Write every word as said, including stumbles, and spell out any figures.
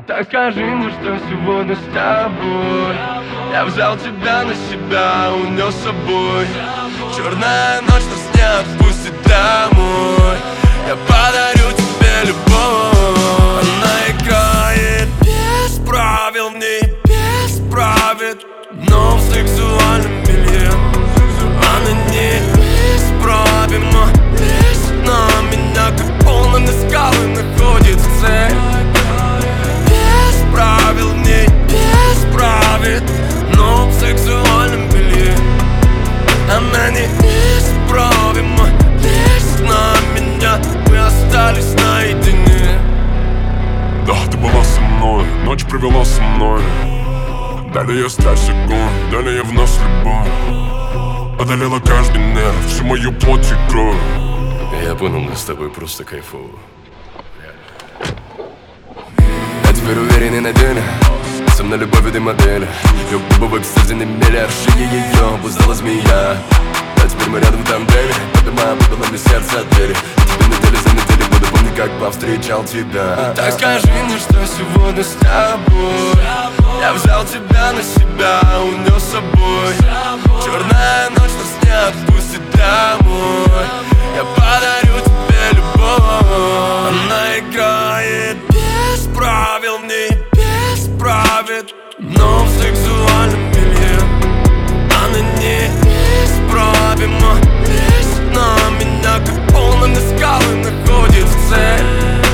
Так скажи мне, что сегодня с тобой. Я взял тебя на себя, унес с собой. Черная ночь нас не отпустит домой. Я подарю тебе любовь. Она играет без правил, не без правил, но в сексуальном белье. Она неисправима, лезет на меня, как полная скалы находит цель. Без правил, не без правил, но в сексуальном белье. Она неисправима, лезет на меня, мы остались наедине. Да, ты была со мной, ночь провела со мной. Далее страсть огонь, далее вновь любовь. Одолела каждый нерв, всю мою плоть и кровь. Я понял, мы с тобой просто кайфово. Я теперь уверен и надежен. Со мной любовь и модель. Любовь, кстати, не мели, арши ее обуздала змея. А теперь мы рядом в тандеме. Поднимаем, выпало мне сердце от двери. Тебе недели за неделю буду помнить, как повстречал тебя. Так скажи мне, что сегодня с тобой. Я взял тебя на себя, унес с собой. Черная ночь нас не отпустит домой. Я подарю тебе любовь. Она играет без правил, не без правил, но в сексуальном белье. Она неисправима, лезет на меня, как полная скалы находит цель.